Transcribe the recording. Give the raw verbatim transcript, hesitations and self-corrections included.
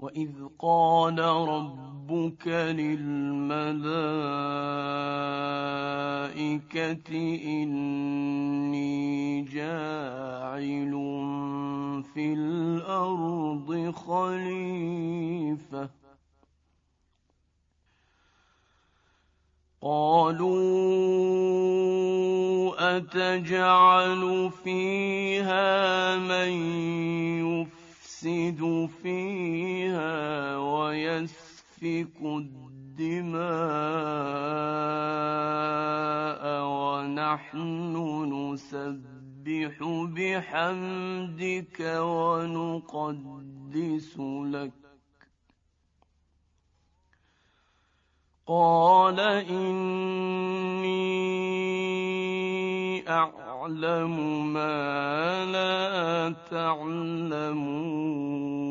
وإذ قال ربك للملائكة إني جاعل في الأرض خليفة قالوا أتجعل فيها من يفسد فيها ويسفك الدماء ونحن نسبح بحمدك ونقدس لك قال إني أعلم ما لا تعلمون